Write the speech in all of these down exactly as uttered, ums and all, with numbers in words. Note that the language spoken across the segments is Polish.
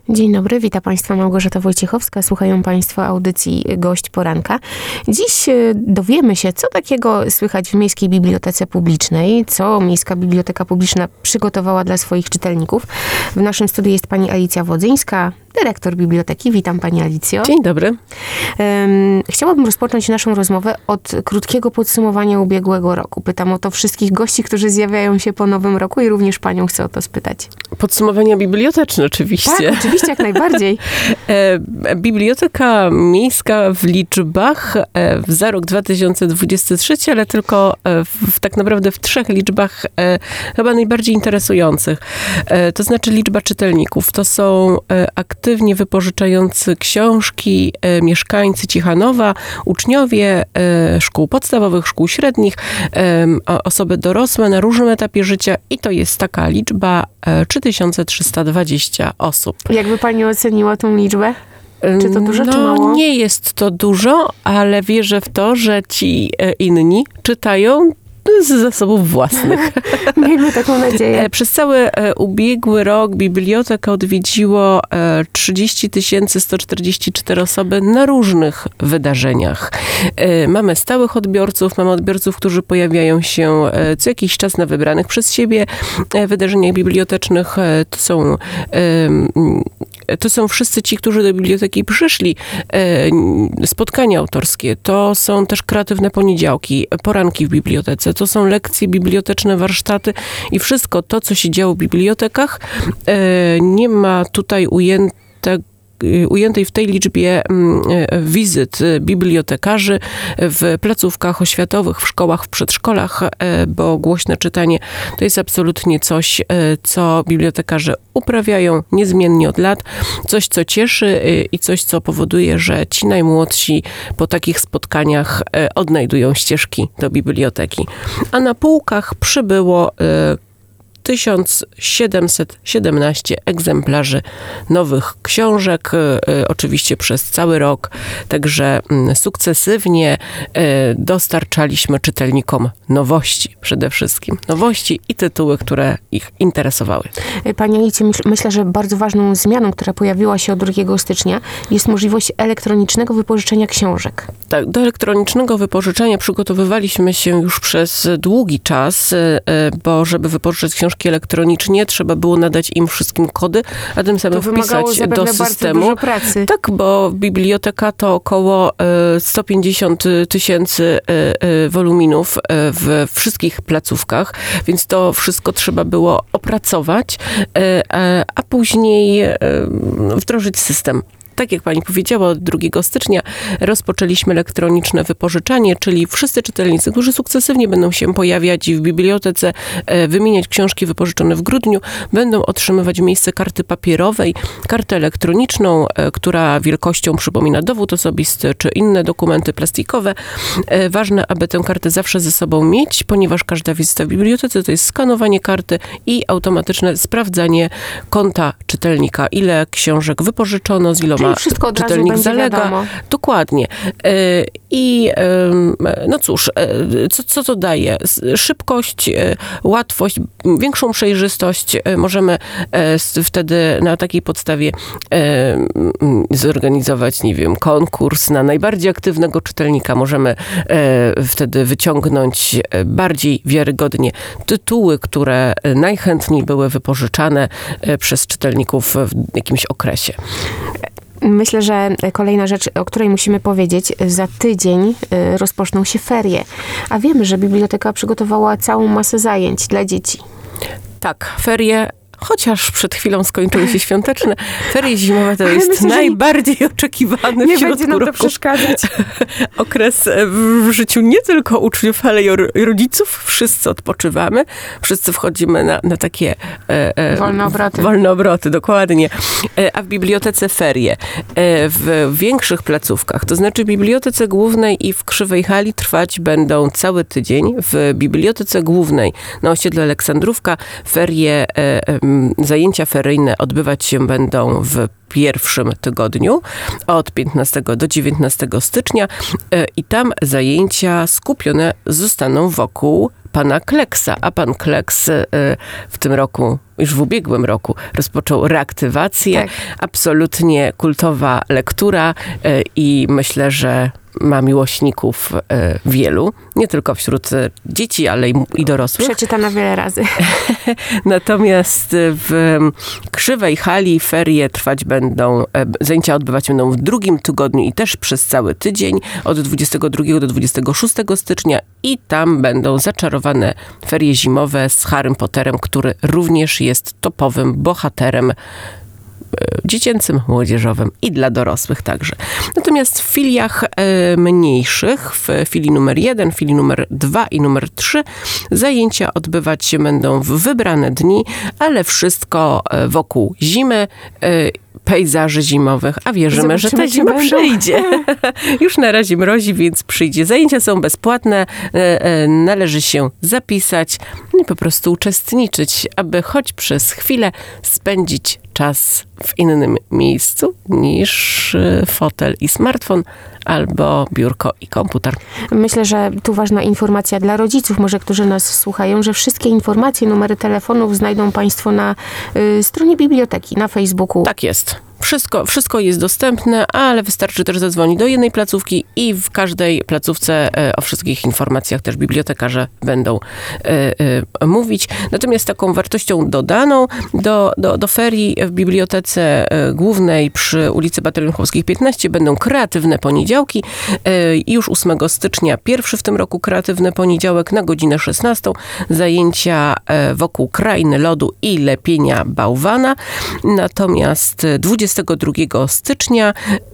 Dzień dobry, witam Państwa Małgorzata Wojciechowska. Słuchają Państwo audycji Gość Poranka. Dziś dowiemy się, co takiego słychać w Miejskiej Bibliotece Publicznej, co Miejska Biblioteka Publiczna przygotowała dla swoich czytelników. W naszym studiu jest pani Alicja Wodzyńska, dyrektor biblioteki. Witam pani Alicjo. Dzień dobry. Um, chciałabym rozpocząć naszą rozmowę od krótkiego podsumowania ubiegłego roku. Pytam o to wszystkich gości, którzy zjawiają się po nowym roku i również panią chcę o to spytać. Podsumowania biblioteczne oczywiście. Tak, oczywiście, jak najbardziej. Biblioteka Miejska w liczbach za rok dwa tysiące dwudziesty trzeci, ale tylko w, tak naprawdę w trzech liczbach chyba najbardziej interesujących. To znaczy liczba czytelników. To są aktywnie wypożyczający książki mieszkańcy Cichanowa, uczniowie szkół podstawowych, szkół średnich, osoby dorosłe na różnym etapie życia i to jest taka liczba trzy tysiące trzysta dwadzieścia osób. Jakby pani oceniła tą liczbę? Czy to dużo, no, czy mało? Nie jest to dużo, ale wierzę w to, że ci inni czytają z zasobów własnych. Miejmy taką nadzieję. Przez cały ubiegły rok biblioteka odwiedziło trzydzieści tysięcy sto czterdzieści cztery osoby na różnych wydarzeniach. Mamy stałych odbiorców, mamy odbiorców, którzy pojawiają się co jakiś czas na wybranych przez siebie wydarzeniach bibliotecznych. To są, to są wszyscy ci, którzy do biblioteki przyszli. Spotkania autorskie, to są też kreatywne poniedziałki, poranki w bibliotece. To są lekcje biblioteczne, warsztaty i wszystko to, co się działo w bibliotekach. Nie ma tutaj ujętego ujętej w tej liczbie wizyt bibliotekarzy w placówkach oświatowych, w szkołach, w przedszkolach, bo głośne czytanie to jest absolutnie coś, co bibliotekarze uprawiają niezmiennie od lat. Coś, co cieszy i coś, co powoduje, że ci najmłodsi po takich spotkaniach odnajdują ścieżki do biblioteki. A na półkach przybyło tysiąc siedemset siedemnaście egzemplarzy nowych książek, oczywiście przez cały rok, także sukcesywnie dostarczaliśmy czytelnikom nowości, przede wszystkim nowości i tytuły, które ich interesowały. Pani Alicji, myślę, że bardzo ważną zmianą, która pojawiła się od drugiego stycznia, jest możliwość elektronicznego wypożyczenia książek. Tak, do elektronicznego wypożyczenia przygotowywaliśmy się już przez długi czas, bo żeby wypożyczyć książki elektronicznie, trzeba było nadać im wszystkim kody, a tym samym wpisać do systemu. Dużo pracy. Tak, bo biblioteka to około sto pięćdziesiąt tysięcy woluminów w wszystkich placówkach, więc to wszystko trzeba było opracować, a później wdrożyć system. Tak jak pani powiedziała, od drugiego stycznia rozpoczęliśmy elektroniczne wypożyczanie, czyli wszyscy czytelnicy, którzy sukcesywnie będą się pojawiać w bibliotece, wymieniać książki wypożyczone w grudniu, będą otrzymywać w miejsce karty papierowej, kartę elektroniczną, która wielkością przypomina dowód osobisty, czy inne dokumenty plastikowe. Ważne, aby tę kartę zawsze ze sobą mieć, ponieważ każda wizyta w bibliotece to jest skanowanie karty i automatyczne sprawdzanie konta czytelnika, ile książek wypożyczono, z iloma wszystko od czytelnik razu zalega. wiadomo. Dokładnie. I no cóż, co, co to daje? Szybkość, łatwość, większą przejrzystość. Możemy wtedy na takiej podstawie zorganizować, nie wiem, konkurs na najbardziej aktywnego czytelnika. Możemy wtedy wyciągnąć bardziej wiarygodnie tytuły, które najchętniej były wypożyczane przez czytelników w jakimś okresie. Myślę, że kolejna rzecz, o której musimy powiedzieć, za tydzień rozpoczną się ferie. A wiemy, że biblioteka przygotowała całą masę zajęć dla dzieci. Tak, ferie. Chociaż przed chwilą skończyły się świąteczne, ferie zimowe to jest myślę, najbardziej nie, oczekiwany nie w środku będzie nam to roku przeszkadzać. okres w życiu nie tylko uczniów, ale i rodziców. Wszyscy odpoczywamy, wszyscy wchodzimy na, na takie e, wolne obroty. Wolne obroty, dokładnie. E, a w bibliotece ferie. E, w większych placówkach, to znaczy w Bibliotece Głównej i w Krzywej Hali trwać będą cały tydzień. W Bibliotece Głównej na osiedlu Aleksandrówka ferie e, Zajęcia feryjne odbywać się będą w pierwszym tygodniu od piętnastego do dziewiętnastego stycznia i tam zajęcia skupione zostaną wokół pana Kleksa, a pan Kleks w tym roku, już w ubiegłym roku, rozpoczął reaktywację. Tak. Absolutnie kultowa lektura i myślę, że ma miłośników wielu, nie tylko wśród dzieci, ale i dorosłych. Przeczytana wiele razy. Natomiast w Krzywej Hali ferie trwać będą, zajęcia odbywać będą w drugim tygodniu i też przez cały tydzień, od dwudziestego drugiego do dwudziestego szóstego stycznia i tam będą zaczarowane ferie zimowe z Harrym Potterem, który również jest topowym bohaterem dziecięcym, młodzieżowym i dla dorosłych także. Natomiast w filiach e, mniejszych, w filii numer jeden, filii numer dwa i numer trzy zajęcia odbywać się będą w wybrane dni, ale wszystko wokół zimy, e, pejzaży zimowych, a wierzymy, Zobaczymy, że ta zima przyjdzie. Już na razie mrozi, więc przyjdzie. Zajęcia są bezpłatne, e, e, należy się zapisać i po prostu uczestniczyć, aby choć przez chwilę spędzić czas w innym miejscu niż fotel i smartfon albo biurko i komputer. Myślę, że tu ważna informacja dla rodziców, może którzy nas słuchają, że wszystkie informacje, numery telefonów znajdą państwo na y, stronie biblioteki, na Facebooku. Tak jest. Wszystko, wszystko jest dostępne, ale wystarczy też zadzwonić do jednej placówki i w każdej placówce e, o wszystkich informacjach też bibliotekarze będą e, e, mówić. Natomiast taką wartością dodaną do, do, do ferii w Bibliotece e, Głównej przy ulicy Batalion Chłopskich piętnaście będą kreatywne poniedziałki. E, już ósmego stycznia, pierwszy w tym roku kreatywny poniedziałek na godzinę szesnastą. Zajęcia e, wokół krainy lodu i lepienia bałwana. Natomiast dwudziestego drugiego stycznia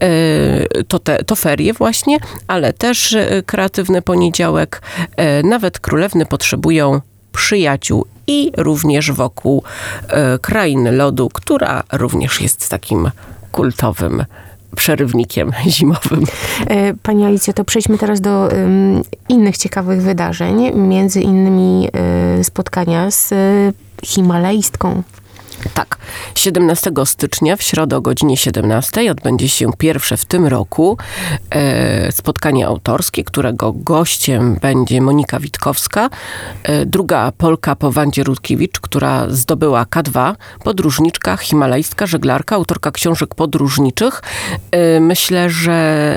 to, te, to ferie właśnie, ale też kreatywny poniedziałek. Nawet królewny potrzebują przyjaciół i również wokół krainy lodu, która również jest takim kultowym przerywnikiem zimowym. Pani Alicjo, to przejdźmy teraz do um, innych ciekawych wydarzeń, między innymi y, spotkania z y, himalaistką. Tak. siedemnastego stycznia w środę o godzinie siedemnastej odbędzie się pierwsze w tym roku e, spotkanie autorskie, którego gościem będzie Monika Witkowska, e, druga Polka po Wandzie Rutkiewicz, która zdobyła K dwa, podróżniczka, himalajstka, żeglarka, autorka książek podróżniczych. E, myślę, że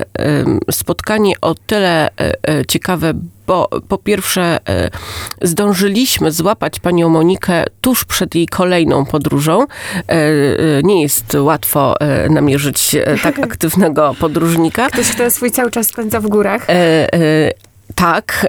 e, spotkanie o tyle e, ciekawe, bo po pierwsze e, zdążyliśmy złapać panią Monikę tuż przed jej kolejną podróżą. E, e, nie jest łatwo e, namierzyć e, tak aktywnego podróżnika. Ktoś, kto swój cały czas spędza w górach. E, e, Tak,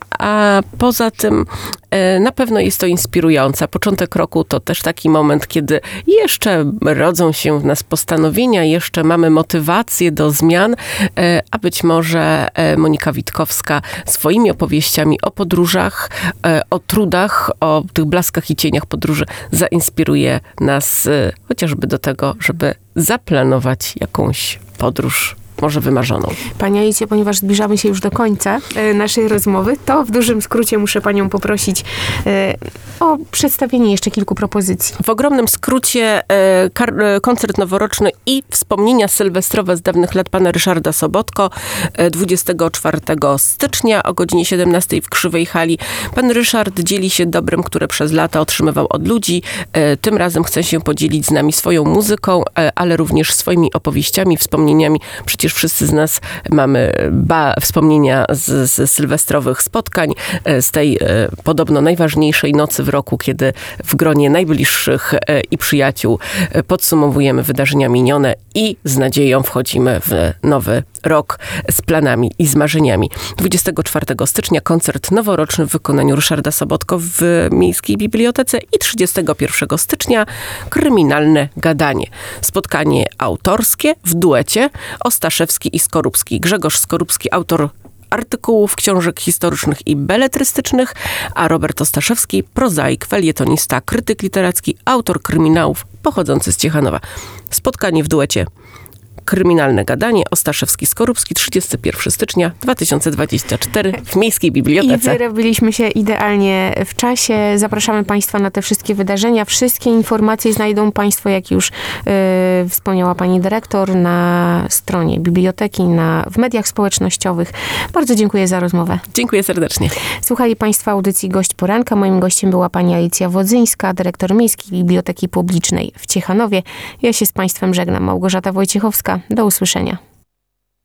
a poza tym na pewno jest to inspirujące. Początek roku to też taki moment, kiedy jeszcze rodzą się w nas postanowienia, jeszcze mamy motywację do zmian, a być może Monika Witkowska swoimi opowieściami o podróżach, o trudach, o tych blaskach i cieniach podróży zainspiruje nas chociażby do tego, żeby zaplanować jakąś podróż, może wymarzoną. Pani Alicjo, ponieważ zbliżamy się już do końca e, naszej rozmowy, to w dużym skrócie muszę panią poprosić e, o przedstawienie jeszcze kilku propozycji. W ogromnym skrócie e, kar, e, koncert noworoczny i wspomnienia sylwestrowe z dawnych lat pana Ryszarda Sobotko e, dwudziestego czwartego stycznia o godzinie siedemnastej w Krzywej Hali. Pan Ryszard dzieli się dobrem, które przez lata otrzymywał od ludzi. E, tym razem chce się podzielić z nami swoją muzyką, e, ale również swoimi opowieściami, wspomnieniami. Przecież wszyscy z nas mamy ba, wspomnienia z, z sylwestrowych spotkań, z tej e, podobno najważniejszej nocy w roku, kiedy w gronie najbliższych e, i przyjaciół e, podsumowujemy wydarzenia minione i z nadzieją wchodzimy w nowy rok z planami i z marzeniami. dwudziestego czwartego stycznia koncert noworoczny w wykonaniu Ryszarda Sobotko w Miejskiej Bibliotece i trzydziestego pierwszego stycznia kryminalne gadanie. Spotkanie autorskie w duecie Ostaszewski i Skorupski. Grzegorz Skorupski, autor artykułów, książek historycznych i beletrystycznych, a Robert Ostaszewski, prozaik, felietonista, krytyk literacki, autor kryminałów pochodzący z Ciechanowa. Spotkanie w duecie Kryminalne gadanie Ostaszewski-Skorupski, trzydziestego pierwszego stycznia dwa tysiące dwudziestego czwartego w Miejskiej I Bibliotece. wyrobiliśmy się idealnie w czasie. Zapraszamy Państwa na te wszystkie wydarzenia. Wszystkie informacje znajdą Państwo, jak już y, wspomniała Pani Dyrektor, na stronie biblioteki, na, w mediach społecznościowych. Bardzo dziękuję za rozmowę. Dziękuję serdecznie. Słuchali Państwo audycji Gość Poranka. Moim gościem była Pani Alicja Wodzyńska, dyrektor Miejskiej Biblioteki Publicznej w Ciechanowie. Ja się z Państwem żegnam. Małgorzata Wojciechowska. Do usłyszenia.